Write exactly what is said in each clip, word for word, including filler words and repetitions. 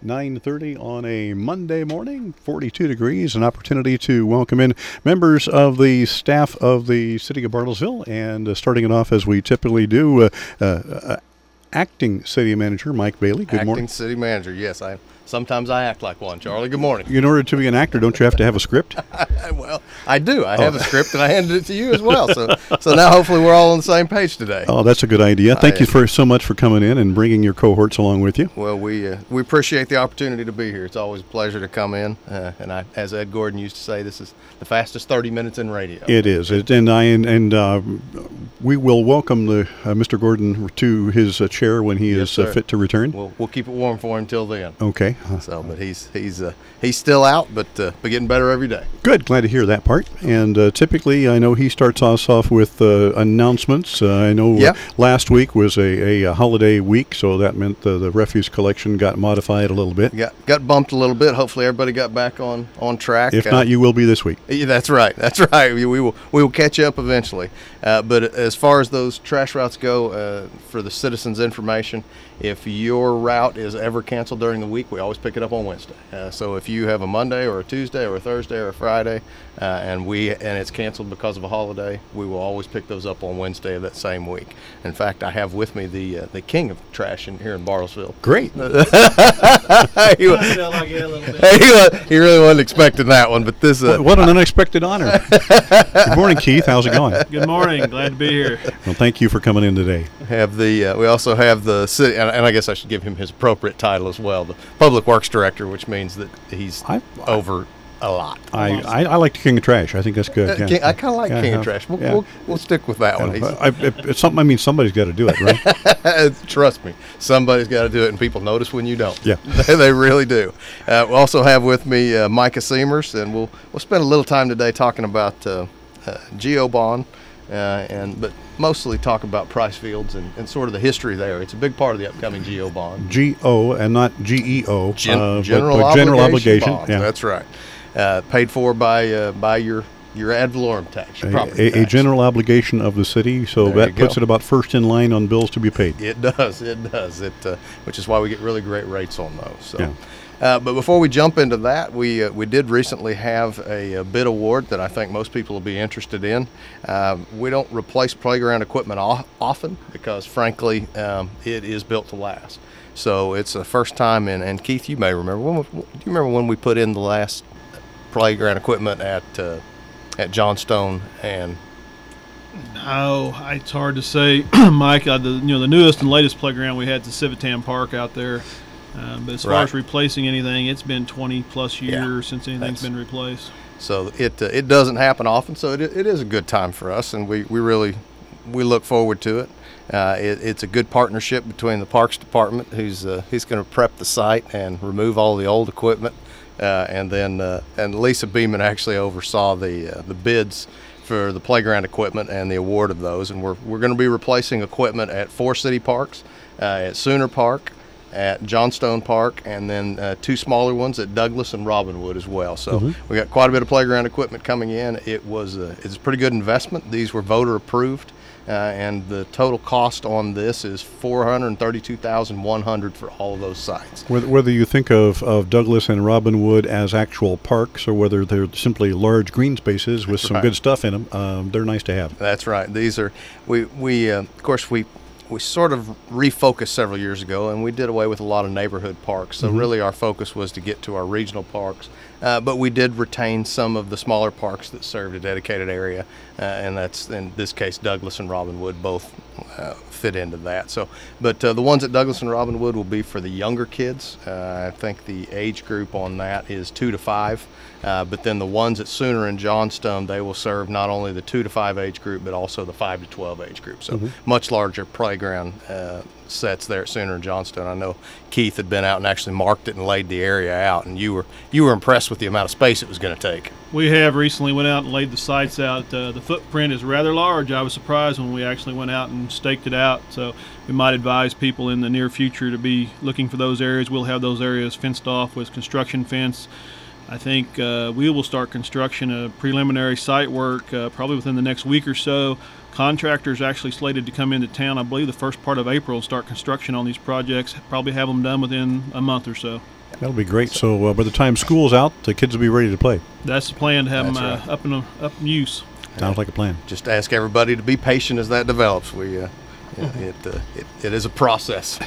nine thirty on a Monday morning, forty-two degrees, an opportunity to welcome in members of the staff of the City of Bartlesville, and uh, starting it off as we typically do, uh, uh, uh, Acting City Manager Mike Bailey. Good Acting morning. Acting City Manager, yes. I Sometimes I act like one, Charlie. Good morning. In order to be an actor, don't you have to have a script? Well, I do. I have oh. a script, and I handed it to you as well. So so now hopefully we're all on the same page today. Oh, that's a good idea. Thank I, you for so much for coming in and bringing your cohorts along with you. Well, we uh, we appreciate the opportunity to be here. It's always a pleasure to come in. Uh, and I, as Ed Gordon used to say, this is the fastest thirty minutes in radio. It is. It, and I and, and uh, we will welcome the uh, Mister Gordon to his uh, chair when he yes, is uh, fit to return. We'll, we'll keep it warm for him until then. Okay. So, but he's he's uh, he's still out, but uh, but getting better every day. Good. Glad to hear that part. And uh, typically, I know he starts us off with uh, announcements. Uh, I know yep. uh, last week was a, a holiday week, so that meant the, the refuse collection got modified a little bit. Got got bumped a little bit. Hopefully, everybody got back on, on track. If uh, not, you will be this week. Yeah, that's right. That's right. We, we will we will catch up eventually. Uh, but as far as those trash routes go, uh, for the citizens' information, if your route is ever canceled during the week, we always pick it up on Wednesday. Uh, so if you have a Monday or a Tuesday or a Thursday or a Friday, uh, and we and it's canceled because of a holiday, we will always pick those up on Wednesday of that same week. In fact, I have with me the uh, the king of trash in here in Bartlesville. Great. he, was, he really wasn't expecting that one, but this. Uh, what an unexpected honor. Good morning, Keith. How's it going? Good morning. Glad to be here. Well, thank you for coming in today. Have the uh, we also have the city, and, and I guess I should give him his appropriate title as well, the Public Works Director, which means that he's I, over a lot. I, I, I like the King of Trash. I think that's good. Uh, yeah. King, I kind of like yeah, King yeah, of Trash. We'll, yeah. we'll, we'll stick with that one. I, I, it's something. I mean, somebody's got to do it, right? Trust me, somebody's got to do it, and people notice when you don't. Yeah, they really do. Uh, we also have with me uh, Micah Seamers, and we'll we'll spend a little time today talking about uh, uh, GeoBond, uh, and but. mostly talk about Price Fields and, and sort of the history there. It's a big part of the upcoming Geo Bond. G O and not G E O. Gen- uh, general, but, but obligation general obligation. Bonds. Yeah. That's right. Uh, paid for by uh, by your your ad valorem tax, your a, property a, tax. a general obligation of the city, so there that puts go. it about first in line on bills to be paid. It does. It does. It, uh, which is why we get really great rates on those. So. Yeah. Uh, but before we jump into that, we uh, we did recently have a, a bid award that I think most people will be interested in. Uh, we don't replace playground equipment o- often because, frankly, um, it is built to last. So it's the first time, in, and Keith, you may remember, when, do you remember when we put in the last playground equipment at uh, at Johnstone and Oh, it's hard to say, Mike. Uh, the you know the newest and latest playground we had is the Civitan Park out there. Uh, but as right. far as replacing anything, it's been twenty plus years yeah, since anything's been replaced. So it uh, it doesn't happen often. So it it is a good time for us, and we, we really we look forward to it. Uh, it. It's a good partnership between the Parks Department, who's uh, he's going to prep the site and remove all the old equipment, uh, and then uh, and Lisa Beeman actually oversaw the uh, the bids for the playground equipment and the award of those. And we're we're going to be replacing equipment at four city parks, uh, at Sooner Park, at Johnstone Park, and then uh, two smaller ones at Douglas and Robinwood as well. So mm-hmm. we got quite a bit of playground equipment coming in. It was a, it's a pretty good investment. These were voter approved, uh, and the total cost on this is four hundred thirty-two thousand one hundred dollars for all of those sites. Whether, whether you think of, of Douglas and Robinwood as actual parks or whether they're simply large green spaces with That's some right. good stuff in them, um, they're nice to have. That's right. These are we we uh, of course we. We sort of refocused several years ago, and we did away with a lot of neighborhood parks. So mm-hmm. really our focus was to get to our regional parks. Uh, but we did retain some of the smaller parks that served a dedicated area, uh, and that's, in this case, Douglas and Robinwood both uh, fit into that. So, But uh, the ones at Douglas and Robinwood will be for the younger kids. Uh, I think the age group on that is two to five. Uh, but then the ones at Sooner and Johnstone, they will serve not only the two to five age group, but also the five to twelve age group. So mm-hmm. much larger playground uh, sets there at Sooner and Johnstone. I know Keith had been out and actually marked it and laid the area out, and you were you were impressed with the amount of space it was going to take. We have recently went out and laid the sites out. Uh, the footprint is rather large. I was surprised when we actually went out and staked it out. So we might advise people in the near future to be looking for those areas. We'll have those areas fenced off with construction fence. I think uh, we will start construction of preliminary site work uh, probably within the next week or so. Contractors actually slated to come into town, I believe, the first part of April, start construction on these projects, probably have them done within a month or so. That'll be great. So uh, by the time school's out, the kids will be ready to play. That's the plan, to have them uh, That's right. up in up in use. Sounds like a plan. Just ask everybody to be patient as that develops. We, uh, it, it, uh, it, it is a process.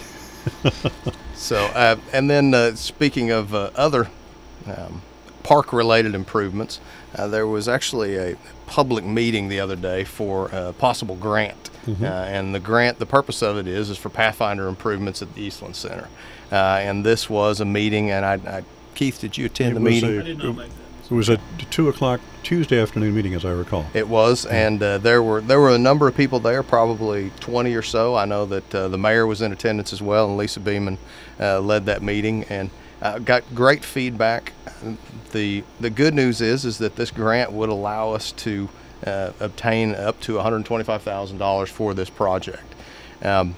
So, uh, and then uh, speaking of uh, other um, park-related improvements, uh, there was actually a public meeting the other day for a possible grant. Mm-hmm. Uh, and the grant, the purpose of it is, is for Pathfinder improvements at the Eastland Center. Uh, and this was a meeting, and I, I Keith, did you attend It the was meeting? a- I did not make that. It was a two o'clock Tuesday afternoon meeting, as I recall. It was, and uh, there were there were a number of people there, probably twenty or so. I know that uh, the mayor was in attendance as well, and Lisa Beeman uh, led that meeting, and uh, got great feedback. the The good news is is that this grant would allow us to uh, obtain up to one hundred twenty-five thousand dollars for this project. Um,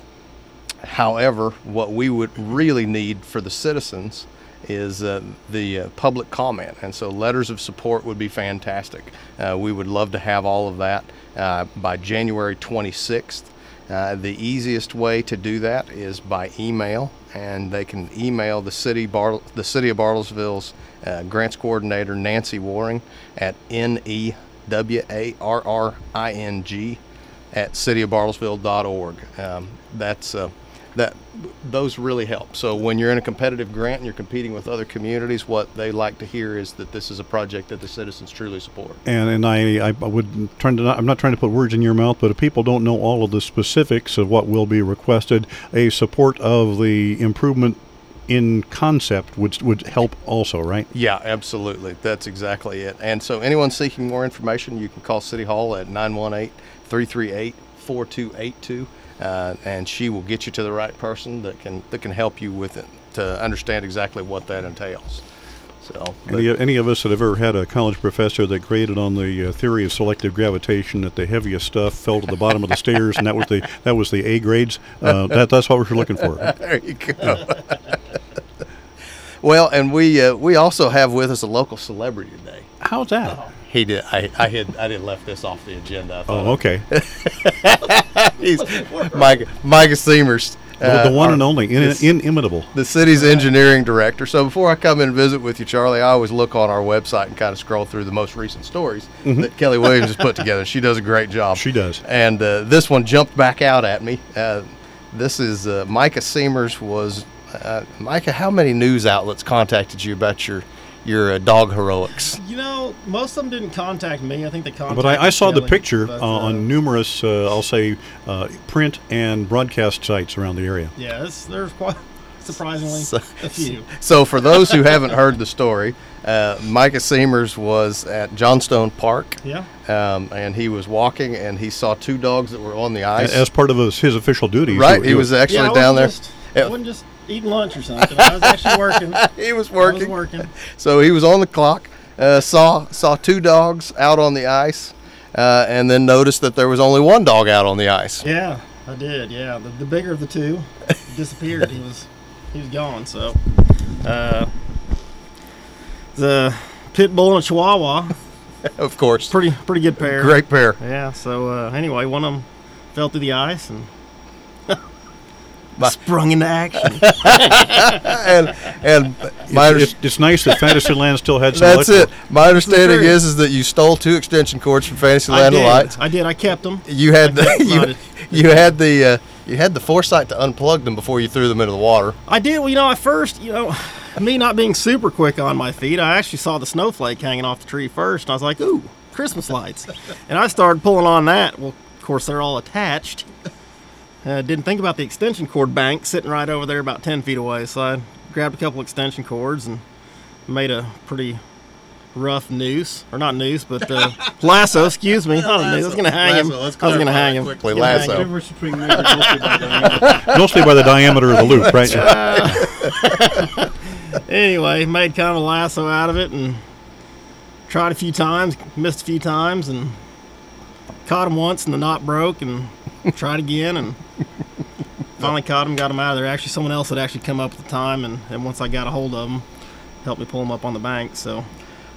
however, what we would really need for the citizens is uh, the uh, public comment, and so letters of support would be fantastic. Uh, we would love to have all of that uh, by January twenty-sixth. Uh, the easiest way to do that is by email, and they can email the city Bar- the city of Bartlesville's uh, grants coordinator Nancy Waring at N E W A R R I N G at city of bartlesville dot org. Um, that's uh, that those really help. So when you're in a competitive grant and you're competing with other communities, what they like to hear is that this is a project that the citizens truly support. And and I, I would trying to not, I'm not trying to put words in your mouth, but if people don't know all of the specifics of what will be requested, a support of the improvement in concept would would help also, right? Yeah, absolutely. That's exactly it. And so anyone seeking more information, you can call City Hall at nine one eight, three three eight, four two eight two. Uh, and she will get you to the right person that can that can help you with it to understand exactly what that entails. So, Any, any of us that have ever had a college professor that graded on the uh, theory of selective gravitation that the heaviest stuff fell to the bottom of the stairs, and that was the that was the A grades. Uh, that that's what we're looking for. there you go. Well, and we uh, we also have with us a local celebrity today. How's that? He did. I I had I didn't left this off the agenda. I thought Oh, okay. He's Mike Micah Seamers. The, the one our- and only, in, this- inimitable. the city's engineering director. So before I come in and visit with you, Charlie, I always look on our website and kind of scroll through the most recent stories that Kelly Williams has put together. She does a great job. She does. And uh, this one jumped back out at me. Uh, this is uh, Micah Seamers was uh, Micah. How many news outlets contacted you about your your uh, dog heroics? You know, most of them didn't contact me. I think they contacted But I, I saw the Kelly, picture but, uh, uh, on numerous, uh, I'll say, uh, print and broadcast sites around the area. Yeah, it's, there's quite surprisingly So- a few. So for those who haven't heard the story, uh, Micah Seamers was at Johnstone Park. Yeah. Um, and he was walking, and he saw two dogs that were on the ice. As part of his, his official duties. right, he was actually yeah, I down there. wasn't Just, Yeah. I wasn't just eating lunch or something. I was actually working. He was I working. was working. So he was on the clock. Uh, saw saw two dogs out on the ice, uh, and then noticed that there was only one dog out on the ice. Yeah, I did. Yeah, the, the bigger of the two disappeared. he was he was gone. So, uh, the pit bull and Chihuahua, Of course, pretty pretty good pair. great pair. Yeah. So uh, anyway, one of them fell through the ice and My- sprung into action. and and my under- It's, it's nice that Fantasyland still had some that's it. electrical. My understanding true. is is that you stole two extension cords from I Fantasyland did. Lights. I did. I kept them. You had I kept the them. you, you had the uh, you had the foresight to unplug them before you threw them into the water. I did. Well, you know, at first, you know, me not being super quick on my feet, I actually saw the snowflake hanging off the tree first, and I was like, ooh, Christmas lights. And I started pulling on that. Well, of course, they're all attached. Uh, didn't think about the extension cord bank sitting right over there about ten feet away, so I grabbed a couple extension cords and made a pretty rough noose, or not noose, but uh, lasso, excuse me. Not a noose. I was going to hang him. Lasso, let's I was going to clarify hang that him. quickly. Gonna hang Lasso. him. Difference between measured mostly by diameter. Mostly by the diameter of the loop, right? Anyway, made kind of a lasso out of it and tried a few times, missed a few times, and caught him once and the knot broke, and tried again and finally caught him, got him out of there. Actually, someone else had actually come up at the time, and, and once I got a hold of him, helped me pull him up on the bank. So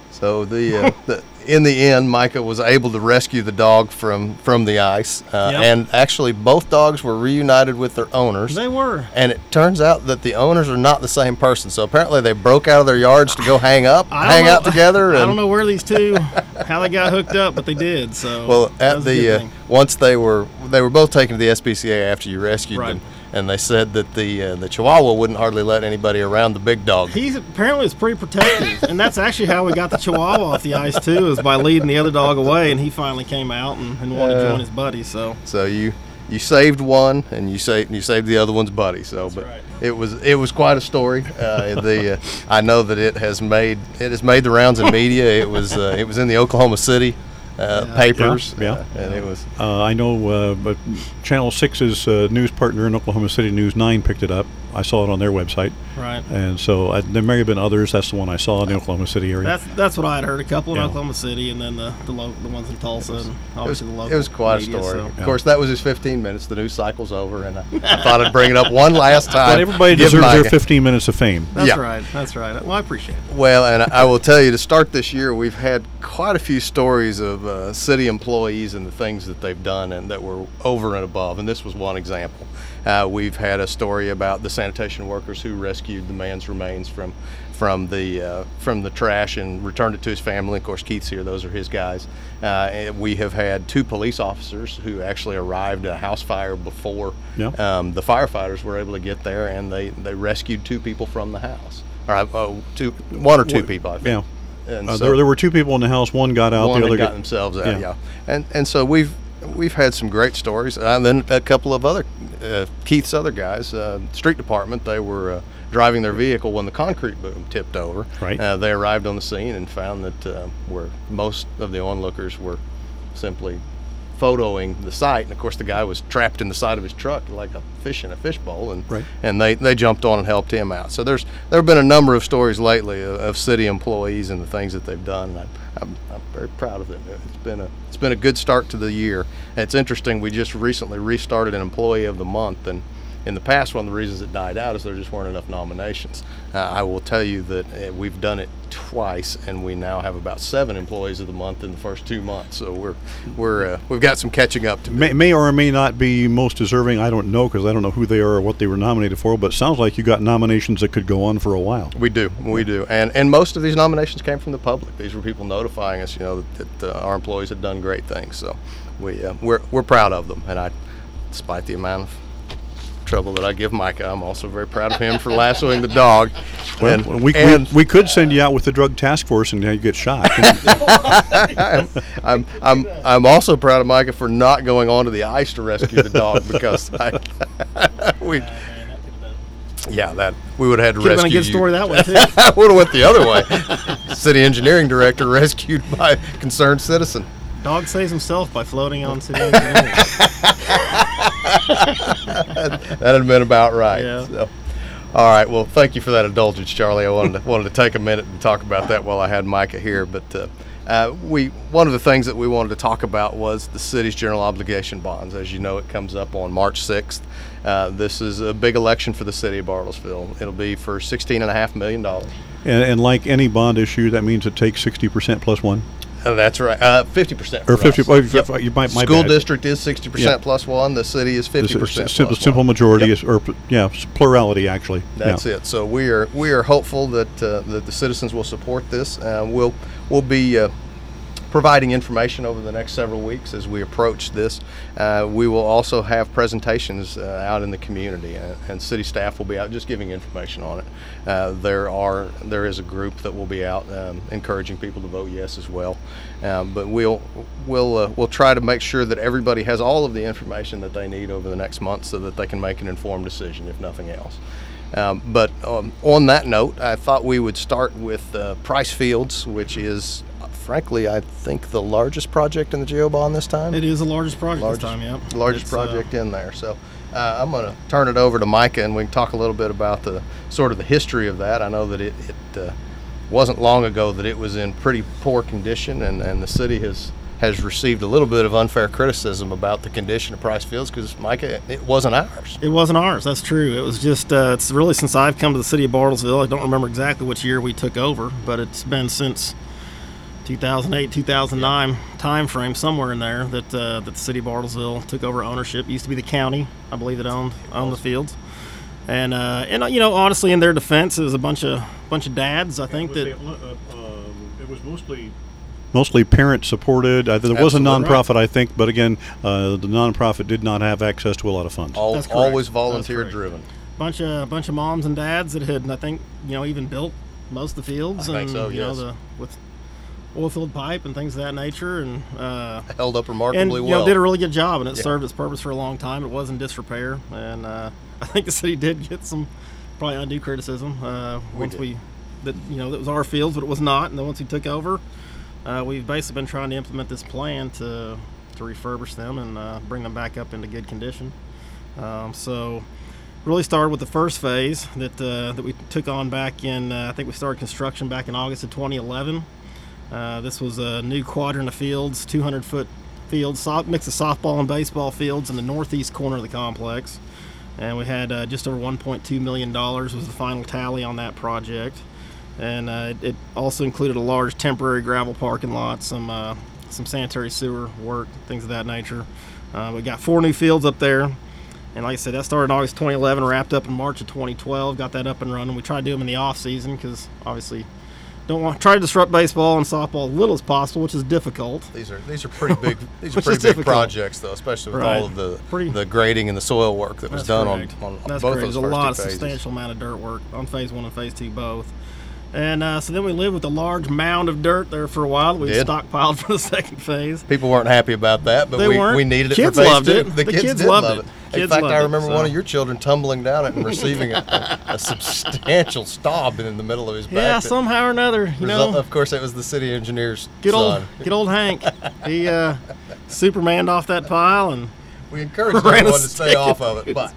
So the, uh, the in the end, Micah was able to rescue the dog from, from the ice, uh, Yep. and actually both dogs were reunited with their owners. They were. And it turns out that the owners are not the same person. So apparently they broke out of their yards to go hang up, I don't hang know- out together. And I don't know where these two, how they got hooked up, but they did. So Well, that at was a the good uh, thing. once they were they were both taken to the S P C A after you rescued Right. them, and they said that the uh, the Chihuahua wouldn't hardly let anybody around the big dog. He's apparently was pretty protective, and that's actually how we got the Chihuahua off the ice too, is by leading the other dog away, and he finally came out and, and wanted to Yeah. join his buddy. So So you you saved one, and you saved you saved the other one's buddy. So, but right. it was it was quite a story. Uh, the uh, I know that it has made it has made the rounds in media. It was uh, it was in the Oklahoma City uh, papers, Yeah, yeah. uh, and it was. Uh, I know, uh, but Channel six's uh, news partner in Oklahoma City, News nine, picked it up. I saw it on their website. right. And so I, there may have been others. That's the one I saw in the Oklahoma City area. That's that's what I had heard. A couple in Yeah. Oklahoma City, and then the the, lo- the ones in Tulsa, and It was, obviously the local. it was quite media, a story. so- Of course, that was his fifteen minutes. The news cycle's over, and I, I thought I'd bring it up one last time. But everybody Give deserves their Micah- fifteen minutes of fame. That's Yeah. right. That's right. Well, I appreciate it. Well, and I will tell you, to start this year, we've had quite a few stories of uh, city employees and the things that they've done and that were over and above, and this was one example. Uh, we've had a story about the sanitation workers who rescued the man's remains from from the uh, from the trash and returned it to his family. Of course, Keith's here; those are his guys. Uh, and we have had two police officers who actually arrived at a house fire before Yeah. um, the firefighters were able to get there, and they, they rescued two people from the house. Or uh, two, one or two What- people, I think. Yeah. And Uh, so there, there were two people in the house. One got out. one the had other got got themselves out. yeah. Yeah, and and so we've we've had some great stories, and then a couple of other uh, Keith's other guys, uh, street department. They were uh, driving their vehicle when the concrete boom tipped over. Right. Uh, they arrived on the scene and found that uh, where most of the onlookers were simply photoing the site, and of course the guy was trapped in the side of his truck like a fish in a fishbowl, and Right. and they, they jumped on and helped him out. So there's there have been a number of stories lately of, of city employees and the things that they've done. And I, I'm, I'm very proud of them. It's been a it's been a good start to the year. And it's interesting. We just recently restarted an employee of the month, and in the past, one of the reasons it died out is there just weren't enough nominations. Uh, I will tell you that uh, we've done it twice, and we now have about seven employees of the month in the first two months. So we're we're uh, we've got some catching up to do. May, may or may not be most deserving. I don't know because I don't know who they are or what they were nominated for. But it sounds like you got nominations that could go on for a while. We do, we do, and and most of these nominations came from the public. These were people notifying us, you know, that, that uh, our employees had done great things. So we uh, we're we're proud of them, and I, despite the amount of trouble that I give Micah, I'm also very proud of him for lassoing the dog. Well, and, we, and we we could send you out with the drug task force and now you get shot. I'm I'm I'm also proud of Micah for not going onto the ice to rescue the dog because I, we yeah that we would have had to Could have rescue been a good you. story that way too. I would have went the other way. City engineering director rescued by a concerned citizen. Dog saves himself by floating on city engineering. That'd have been about right. Yeah. So. All right. Well, thank you for that indulgence, Charlie. I wanted to, wanted to take a minute and talk about that while I had Micah here. But uh, uh, we one of the things that we wanted to talk about was the city's general obligation bonds. As you know, it comes up on March sixth. Uh, this is a big election for the city of Bartlesville. It'll be for sixteen and a half million dollars. and, and like any bond issue, that means it takes sixty percent plus one. Uh, that's right. Uh, fifty percent. Or fifty. Us. Oh, Yep. you might, my School bad. district is sixty percent Yeah. plus one. The city is fifty This is percent. simple, plus simple one. majority Yep. is, or yeah, plurality actually. That's yeah. it. So we are we are hopeful that uh, that the citizens will support this. Uh, we'll we'll be uh, providing information over the next several weeks as we approach this. Uh, we will also have presentations uh, out in the community, and, and city staff will be out just giving information on it. Uh, there are there is a group that will be out um, encouraging people to vote yes as well. Um, but we'll we'll uh, we'll try to make sure that everybody has all of the information that they need over the next month so that they can make an informed decision, if nothing else. Um, but um, on that note, I thought we would start with uh, Price Fields, which is, uh, frankly, I think the largest project in the Geo Bond this time. It is the largest project largest, this time, yeah. largest It's, uh, project in there. So uh, I'm going to turn it over to Micah, and we can talk a little bit about the sort of the history of that. I know that it, it uh, wasn't long ago that it was in pretty poor condition, and, and the city has has received a little bit of unfair criticism about the condition of Price Fields because, Micah, it wasn't ours. It wasn't ours. That's true. It was just, uh, it's really since I've come to the city of Bartlesville. I don't remember exactly which year we took over, but it's been since two thousand eight, two thousand nine yeah. time frame, somewhere in there, that uh, that the city of Bartlesville took over ownership. It used to be the county, I believe, that owned owned the fields. And uh, and you know, honestly, in their defense, it was a bunch of bunch of dads. I yeah, think that it was, uh, um, it was mostly mostly parent supported. Uh, there was a nonprofit, right. I think, but again, uh, the nonprofit did not have access to a lot of funds. All, always volunteer driven. Bunch of bunch of moms and dads that had, I think, you know, even built most of the fields. I and, think so. You yes. know, the with oil field pipe and things of that nature, and uh, held up remarkably and, you well. know, did a really good job, and it yeah. served its purpose for a long time. It was in disrepair, and uh, I think the city did get some probably undue criticism uh, we once did. we that you know that was our fields, but it was not. And then once we took over, uh, we've basically been trying to implement this plan to to refurbish them and uh, bring them back up into good condition. Um, so. Really started with the first phase that uh, that we took on back in, uh, I think we started construction back in August of twenty eleven. Uh, this was a new quadrant of fields, two hundred foot fields, soft, mix of softball and baseball fields in the northeast corner of the complex. And we had uh, just over one point two million dollars was the final tally on that project. And uh, it, it also included a large temporary gravel parking lot, some uh, some sanitary sewer work, things of that nature. Uh, we got four new fields up there. And like I said, that started in August twenty eleven, wrapped up in March of twenty twelve. Got that up and running. We tried to do them in the off season because obviously don't want try to disrupt baseball and softball as little as possible, which is difficult. These are these are pretty big these are pretty big difficult. projects though, especially with right. all of the pretty, the grading and the soil work that was done on, on That's both correct. those There's a first lot of two phases. substantial amount of dirt work on phase one and phase two both. And uh, so then we lived with a large mound of dirt there for a while. We Did. stockpiled for the second phase. People weren't happy about that, but they we, weren't. we needed it kids for phase loved two. It. The, the kids, kids did loved love it. it. Kids In fact, loved I remember it, one so. of your children tumbling down it and receiving a, a substantial stob in the middle of his back. Yeah, somehow or another, you result, know. Of course, it was the city engineer's Good son. old, good old Hank. He uh, Supermaned off that pile and. We encouraged everyone to stay off of it, but.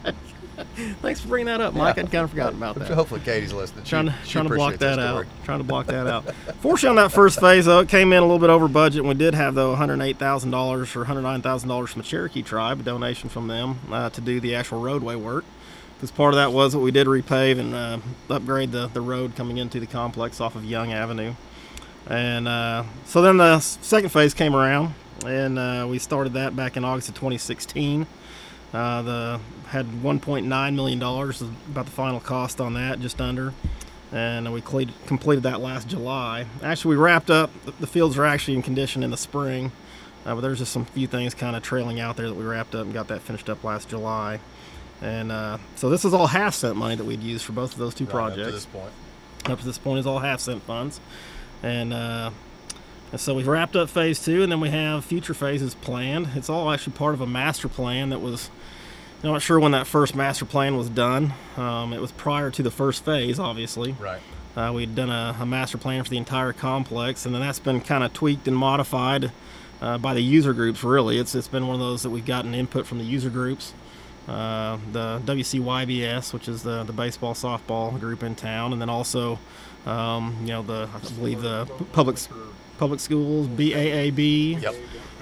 Thanks for bringing that up, Mike. Yeah. I'd kind of forgotten about that. Hopefully Katie's listening. She, trying to, she trying to block that that out. Trying to block that out. Fortunately, on that first phase, though, it came in a little bit over budget. And we did have, though, one hundred eight thousand dollars or one hundred nine thousand dollars from the Cherokee Tribe, a donation from them uh, to do the actual roadway work. Because part of that was what we did repave and uh, upgrade the, the road coming into the complex off of Young Avenue. And uh, so then the second phase came around, and uh, we started that back in August of twenty sixteen. Uh, the had one point nine million dollars, about the final cost on that, just under, and we completed, completed that last July. Actually, we wrapped up. The fields are actually in condition in the spring, uh, but there's just some few things kind of trailing out there that we wrapped up and got that finished up last July. And uh, so this is all half cent money that we'd used for both of those two right, projects. Up to this point. Up to this point is all half cent funds, and. Uh, And so we've wrapped up phase two, and then we have future phases planned. It's all actually part of a master plan that was, I'm not sure when that first master plan was done. Um, it was prior to the first phase, obviously. Right. Uh, we'd done a, a master plan for the entire complex, and then that's been kind of tweaked and modified uh, by the user groups, really. It's It's been one of those that we've gotten input from the user groups. Uh, the W C Y B S, which is the, the baseball, softball group in town, and then also, um, you know, the I believe the public public schools, B A A B. Yep.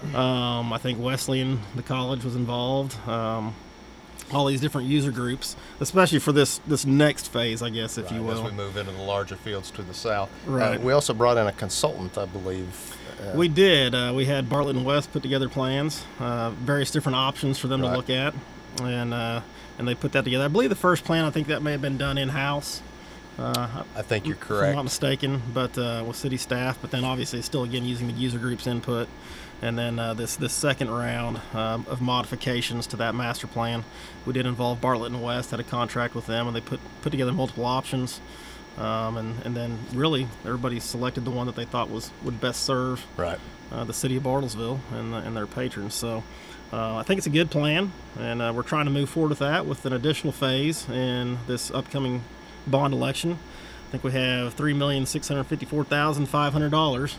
Um, I think Wesleyan, the college, was involved. Um, all these different user groups, especially for this this next phase, I guess, if right, you will. As we move into the larger fields to the south. Right. Uh, we also brought in a consultant, I believe. Uh, we did. Uh, we had Bartlett and West put together plans, uh, various different options for them right. to look at, and uh, and they put that together. I believe the first plan, I think that may have been done in-house. Uh, I think you're If correct. I'm not mistaken, but uh, with city staff. But then obviously still again using the user group's input, and then uh, this this second round um, of modifications to that master plan, we did involve Bartlett and West. Had a contract with them, and they put put together multiple options, um, and and then really everybody selected the one that they thought was would best serve Right. uh, the city of Bartlesville and the, and their patrons. So. Uh, I think it's a good plan, and uh, we're trying to move forward with that with an additional phase in this upcoming bond election. I think we have three million six hundred fifty-four thousand five hundred dollars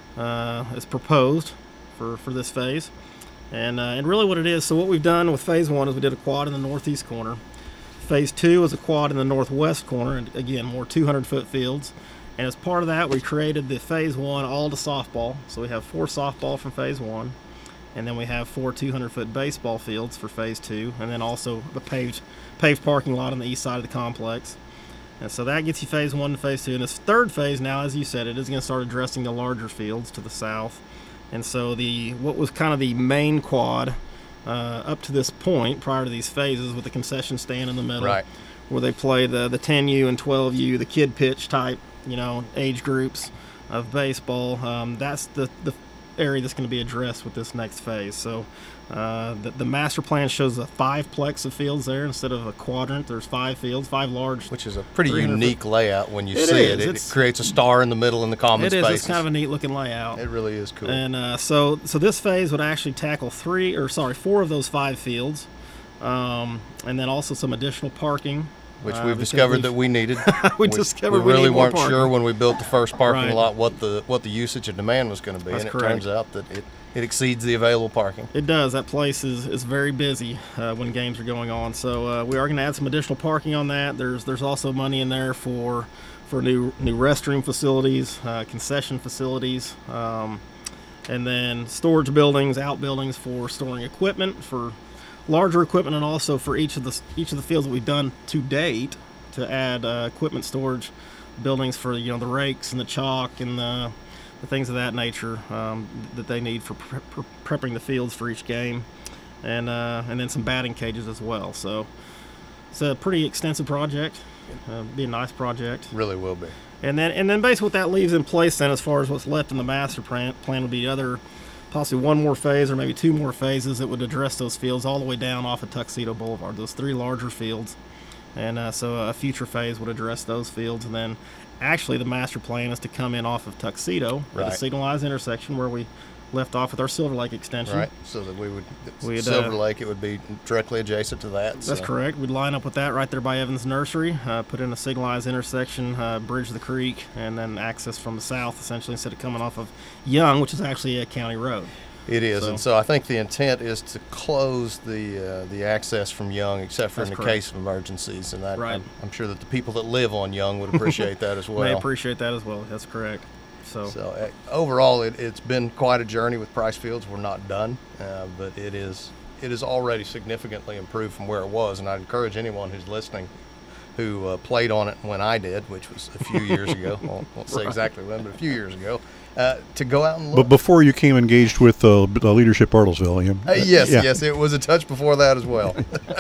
uh, as proposed for, for this phase. And, uh, and really what it is, so what we've done with phase one is we did a quad in the northeast corner. Phase two was a quad in the northwest corner, and again, more two hundred foot fields. And as part of that, we created the phase one all to softball. So we have four softball from phase one. And then we have four two hundred foot baseball fields for phase two, and then also the paved paved parking lot on the east side of the complex. And so that gets you phase one and phase two. And this third phase now, as you said, it is going to start addressing the larger fields to the south. And so the what was kind of the main quad uh, up to this point, prior to these phases, with the concession stand in the middle, Right. where they play the, the ten U and twelve U, the kid pitch type, you know, age groups of baseball. Um, that's the, the area that's going to be addressed with this next phase. So uh, the, the master plan shows a five-plex of fields there instead of a quadrant. There's five fields, five large. Which is a pretty three hundred unique layout when you It see is. it. It, it It's- creates a star in the middle in the common It is. spaces. It's kind of a neat-looking layout. It really is cool. And uh, so, so this phase would actually tackle three, or sorry, four of those five fields, um, and then also some additional parking. Which uh, we've because discovered we've- that we needed. we discovered we we really need more weren't parking. sure when we built the first parking Right. lot what the what the usage and demand was going to be, That's and correct. it turns out that it, it exceeds the available parking. It does. That place is, is very busy uh, when games are going on. So uh, we are going to add some additional parking on that. There's there's also money in there for for new new restroom facilities, uh, concession facilities, um, and then storage buildings, outbuildings for storing equipment, for larger equipment, and also for each of the each of the fields that we've done to date to add uh, equipment storage buildings for you know the rakes and the chalk and the the things of that nature um, that they need for pre- pre- prepping the fields for each game, and uh, and then some batting cages as well. So it's a pretty extensive project. Uh, be a nice project. Really will be. And then and then basically what that leaves in place then, as far as what's left in the master plan, plan would be other possibly one more phase or maybe two more phases that would address those fields all the way down off of Tuxedo Boulevard. Those three larger fields. And uh, so a future phase would address those fields, and then actually the master plan is to come in off of Tuxedo at Right. the signalized intersection where we left off with our Silver Lake extension. Right, so that we would We'd, Silver uh, Lake, it would be directly adjacent to that. That's so. correct. We'd line up with that right there by Evans Nursery, uh, put in a signalized intersection, uh, bridge the creek, and then access from the south essentially instead of coming off of Young, which is actually a county road. It is, So- and so I think the intent is to close the uh, the access from Young, except for That's in the correct. case of emergencies, and that, Right. I'm, I'm sure that the people that live on Young would appreciate that as well. They appreciate that as well. That's correct. So, So uh, overall, it, it's been quite a journey with Price Fields. We're not done, uh, but it is it is already significantly improved from where it was, and I'd encourage anyone who's listening who uh, played on it when I did, which was a few years ago. I won't, won't say Right. exactly when, but a few years ago, uh, to go out and But look. before you came engaged with uh, b- uh, Leadership Bartlesville, you, Uh, yes, yeah. yes, it was a touch before that as well.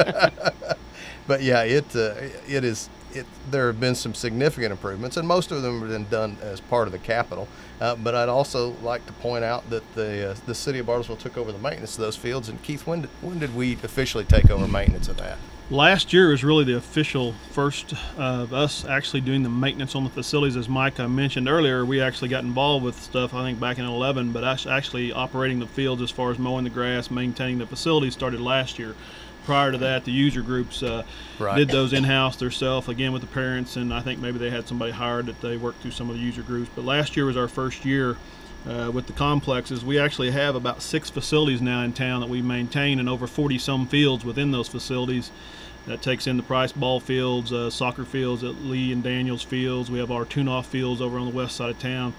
But yeah, it uh, it is. It, there have been some significant improvements, and most of them have been done as part of the capital. Uh, but I'd also like to point out that the uh, the city of Bartlesville took over the maintenance of those fields. And Keith, when did, when did we officially take over maintenance of that? Last year was really the official first of us actually doing the maintenance on the facilities. As Mike uh, mentioned earlier, we actually got involved with stuff, I think, back in eleven, but us actually operating the fields as far as mowing the grass, maintaining the facilities started last year. Prior to that, the user groups uh, Right. did those in-house themselves, again with the parents, and I think maybe they had somebody hired that they worked through some of the user groups. But last year was our first year uh, with the complexes. We actually have about six facilities now in town that we maintain, and over forty some fields within those facilities. That takes in the Price ball fields, uh, soccer fields at Lee and Daniels fields. We have our tune-off fields over on the west side of town.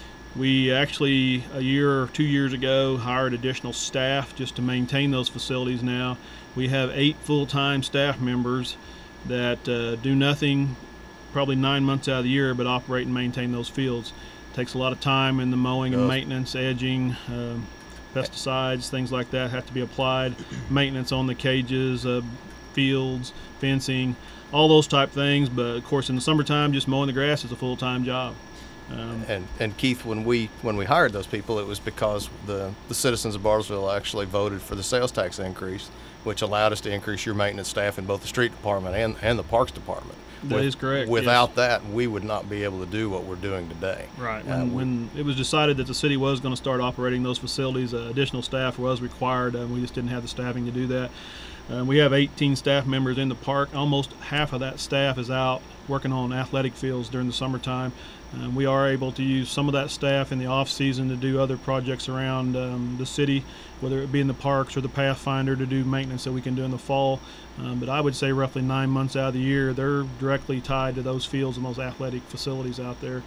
We actually, a year or two years ago, hired additional staff just to maintain those facilities now. We have eight full-time staff members that uh, do nothing probably nine months out of the year but operate and maintain those fields. Takes a lot of time in the mowing and Does. maintenance, edging, um, pesticides, things like that have to be applied. Maintenance on the cages, uh, fields, fencing, all those type things. But of course, in the summertime, just mowing the grass is a full-time job. Um, And and Keith, when we when we hired those people, it was because the the citizens of Bartlesville actually voted for the sales tax increase, which allowed us to increase your maintenance staff in both the street department and and the parks department. That is correct, Without yes. that, we would not be able to do what we're doing today. Right. Uh, When, we- when it was decided that the city was going to start operating those facilities, uh, additional staff was required. Uh, we just didn't have the staffing to do that. Uh, we have eighteen staff members in the park. Almost half of that staff is out working on athletic fields during the summertime. Um, we are able to use some of that staff in the off season to do other projects around um, the city, whether it be in the parks or the Pathfinder to do maintenance that we can do in the fall. Um, but I would say roughly nine months out of the year, they're directly tied to those fields and those athletic facilities out there.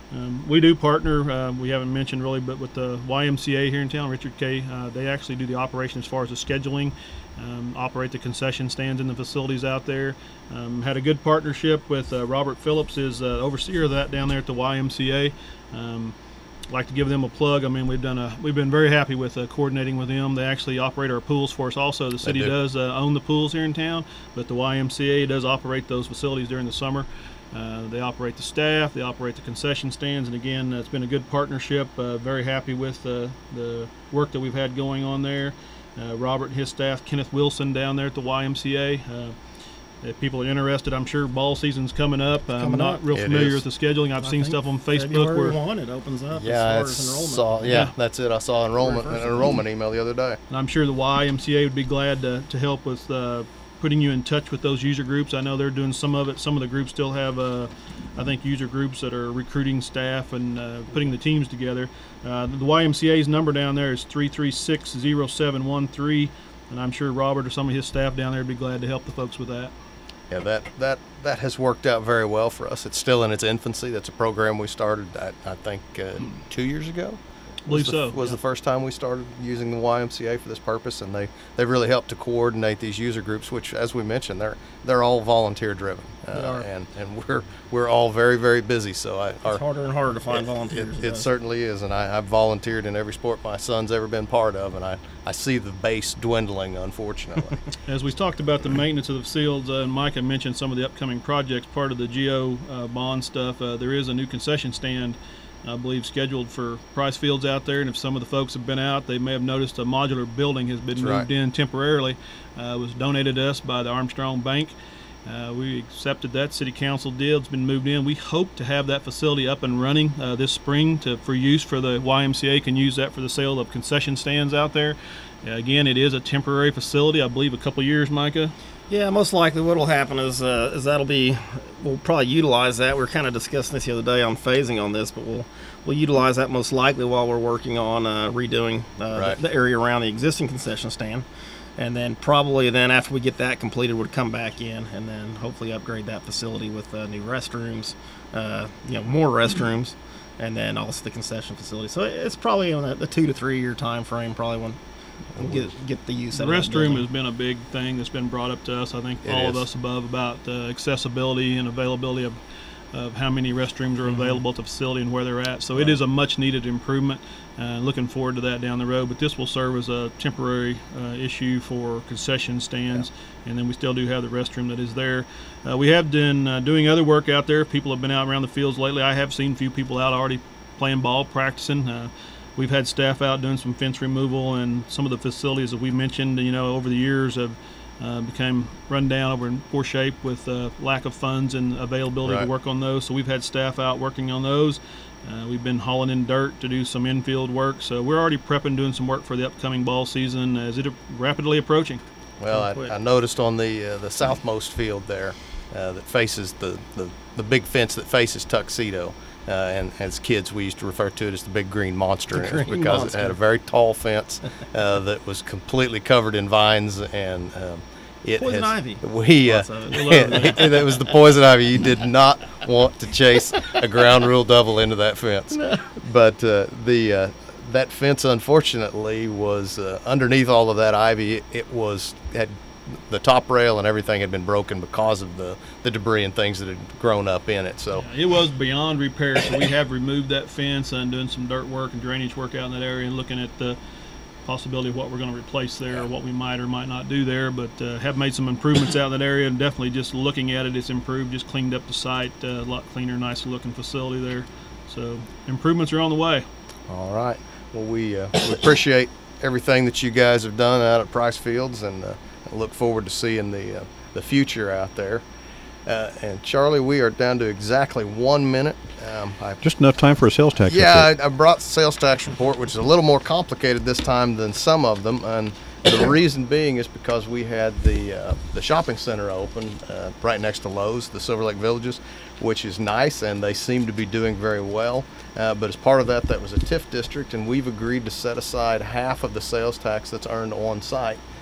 Um, we do partner, uh, we haven't mentioned really, but with the Y M C A here in town, Richard K. Uh, they actually do the operation as far as the scheduling, um, operate the concession stands in the facilities out there. Um, had a good partnership with uh, Robert Phillips, is uh, overseer of that down there at the Y M C A. Um, like to give them a plug. I mean, we've done a we've been very happy with uh, coordinating with them. They actually operate our pools for us. Also, the city do. does uh, own the pools here in town, but the Y M C A does operate those facilities during the summer. Uh, they operate the staff, they operate the concession stands, and again, it's been a good partnership. Uh, very happy with uh, the work that we've had going on there. Uh, Robert and his staff, Kenneth Wilson down there at the Y M C A. Uh, if people are interested, I'm sure ball season's coming up. I'm Coming not up. real It familiar is. with the scheduling. I've I seen think stuff on Facebook February where one, it opens up Yeah, as far I as enrollment. saw. Yeah, Yeah. that's it. I saw enrollment Very an first enrollment email the other day. and I'm sure the Y M C A would be glad to, to help with uh, putting you in touch with those user groups. I know they're doing some of it. Some of the groups still have, uh, I think, user groups that are recruiting staff and uh, putting the teams together. Uh, the Y M C A's number down there is three three six, zero seven one three, and I'm sure Robert or some of his staff down there would be glad to help the folks with that. Yeah, that, that, that has worked out very well for us. It's still in its infancy. That's a program we started, I, I think, uh, two years ago. I believe was the, so. Was yeah. the first time we started using the Y M C A for this purpose, and they they really helped to coordinate these user groups, which, as we mentioned, they're they're all volunteer driven, uh, They are. and and we're we're all very very busy. So I our, It's harder and harder to find it, volunteers. It, though. it certainly is, and I, I've volunteered in every sport my son's ever been part of, and I, I see the base dwindling, unfortunately. As we talked about the maintenance of the fields, uh, and Mike had mentioned some of the upcoming projects, part of the Geo uh, bond stuff, uh, there is a new concession stand, I believe, scheduled for Price Fields out there. And if some of the folks have been out, they may have noticed a modular building has been That's moved right. in temporarily. Uh, it was donated to us by the Armstrong Bank. Uh, we accepted that. City Council did. It's been moved in. We hope to have that facility up and running uh, this spring to, for use for the Y M C A. Can use that for the sale of concession stands out there. Uh, again, it is a temporary facility. I believe a couple of years, Micah. Yeah, most likely what'll happen is uh, is that'll be we'll probably utilize that. We were kind of discussing this the other day on phasing on this, but we'll we'll utilize that most likely while we're working on uh, redoing uh, Right. the, the area around the existing concession stand, and then probably then after we get that completed, we'll come back in and then hopefully upgrade that facility with uh, new restrooms, uh, you know, more restrooms, and then also the concession facility. So it's probably on a, a two to three year time frame, probably when. We'll get get the use The out of that restroom building. has been a big thing that's been brought up to us. I think It all of is. us above about uh, accessibility and availability of, of how many restrooms are Mm-hmm. available at the facility and where they're at. So it is a much needed improvement. Uh, looking forward to that down the road. But this will serve as a temporary uh, issue for concession stands, and then we still do have the restroom that is there. Uh, we have been uh, doing other work out there. People have been out around the fields lately. I have seen a few people out already playing ball, practicing. Uh, We've had staff out doing some fence removal, and some of the facilities that we mentioned, you know, over the years have uh, become run down, over in poor shape with uh, lack of funds and availability Right. to work on those. So we've had staff out working on those. Uh, we've been hauling in dirt to do some infield work. So we're already prepping, doing some work for the upcoming ball season as it rapidly approaching. Well, quick. I, I noticed on the uh, the southmost field there uh, that faces the, the, the big fence that faces Tuxedo, uh, and as kids we used to refer to it as the big green monster, The and it was green because monster. it had a very tall fence uh, that was completely covered in vines, and um, it Poison has, ivy. We uh, Lots of it. We love it. that was the poison ivy. You did not want to chase a ground rule double into that fence, but uh, the uh, that fence unfortunately was uh, underneath all of that ivy. It, it was had the top rail and everything had been broken because of the, the debris and things that had grown up in it. So It was beyond repair, so we have removed that fence and doing some dirt work and drainage work out in that area and looking at the possibility of what we're going to replace there or what we might or might not do there, but uh, have made some improvements out in that area, and definitely just looking at it, it's improved, just cleaned up the site, uh, a lot cleaner, nicer looking facility there. So improvements are on the way. all right, well we uh, we appreciate everything that you guys have done out at Price Fields, and uh, look forward to seeing the uh, the future out there. Uh, and Charlie, we are down to exactly one minute. Um, I Just enough time for a sales tax Yeah, report. I, I brought the sales tax report, which is a little more complicated this time than some of them, and the reason being is because we had the uh, the shopping center open uh, right next to Lowe's, the Silver Lake Villages, which is nice, and they seem to be doing very well. Uh, but as part of that, that was a TIF district, and we've agreed to set aside half of the sales tax that's earned on site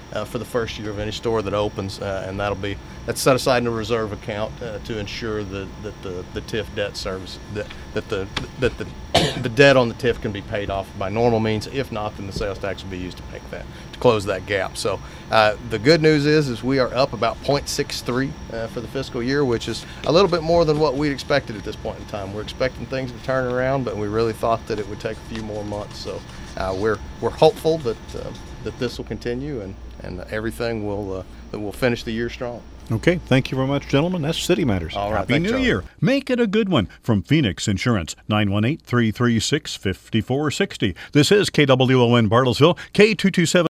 uh, for the first year of any store that opens, uh, and that'll be that's set aside in a reserve account uh, to ensure that, that the, the T I F debt service that, that the that the the debt on the T I F can be paid off by normal means. If not, then the sales tax will be used to make that to close that gap. So uh, the good news is is we are up about zero point six three uh, for the fiscal year, which is a little bit more than what we expected at this point in time. We're expecting things to turn around, but we really thought that it would take a few more months. So uh, we're we're hopeful that uh, that this will continue and and everything will uh, that we'll finish the year strong. Okay, thank you very much, gentlemen. That's City Matters. All right, Happy thanks, New Charlie. Year. Make it a good one. From Phoenix Insurance, nine one eight, three three six, five four six zero. This is K W O N Bartlesville, K two two seven.